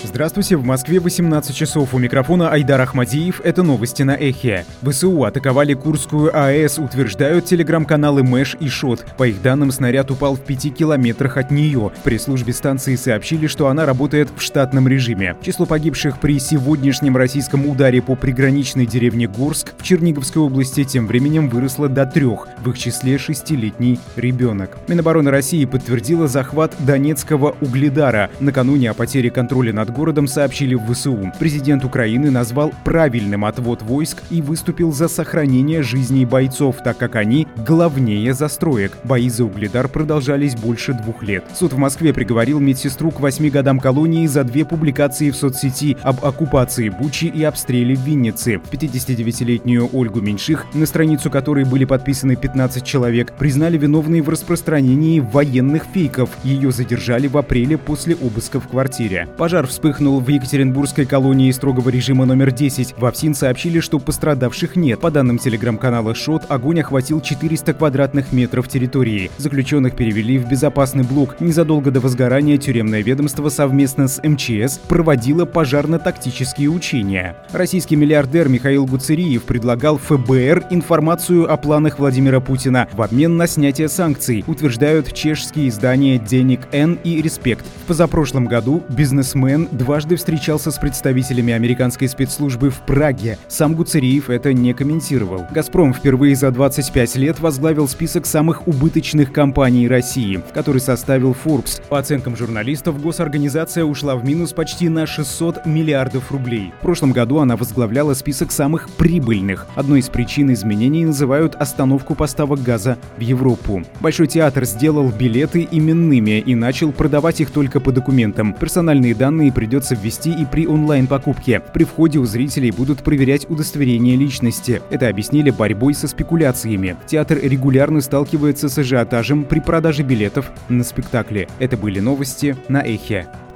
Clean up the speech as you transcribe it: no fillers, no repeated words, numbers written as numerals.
Здравствуйте, в Москве 18 часов. У микрофона Айдар Ахмадиев. Это новости на Эхе. ВСУ атаковали Курскую АЭС, утверждают телеграм-каналы Мэш и Шот. По их данным, снаряд упал в 5 километрах от нее. В пресс-службе станции сообщили, что она работает в штатном режиме. Число погибших при сегодняшнем российском ударе по приграничной деревне Горск в Черниговской области тем временем выросло до 3, в их числе 6-летний ребенок. Минобороны России подтвердила захват Донецкого Угледара. Накануне о потере контроля над городом сообщили в ВСУ. Президент Украины назвал правильным отвод войск и выступил за сохранение жизней бойцов, так как они главнее застроек. Бои за Угледар продолжались больше 2 лет. Суд в Москве приговорил медсестру к 8 годам колонии за 2 публикации в соцсети об оккупации Бучи и обстреле в Виннице. 59-летнюю Ольгу Меньших, на страницу которой были подписаны 15 человек, признали виновной в распространении военных фейков. Ее задержали в апреле после обыска в квартире. Пожар вспыхнул в Екатеринбургской колонии строгого режима номер 10. В ФСИН сообщили, что пострадавших нет. По данным телеграм-канала Шот, огонь охватил 400 квадратных метров территории. Заключенных перевели в безопасный блок. Незадолго до возгорания тюремное ведомство совместно с МЧС проводило пожарно-тактические учения. Российский миллиардер Михаил Гуцериев предлагал ФБР информацию о планах Владимира Путина в обмен на снятие санкций, утверждают чешские издания «Деник Н» и «Респект». В позапрошлом году бизнесмен дважды встречался с представителями американской спецслужбы в Праге. Сам Гуцериев это не комментировал. «Газпром» впервые за 25 лет возглавил список самых убыточных компаний России, который составил Forbes. По оценкам журналистов, госорганизация ушла в минус почти на 600 миллиардов рублей. В прошлом году она возглавляла список самых прибыльных. Одной из причин изменений называют остановку поставок газа в Европу. Большой театр сделал билеты именными и начал продавать их только по документам. Персональные данные придется ввести и при онлайн-покупке. При входе у зрителей будут проверять удостоверение личности. Это объяснили борьбой со спекуляциями. Театр регулярно сталкивается с ажиотажем при продаже билетов на спектакли. Это были новости на Эхе.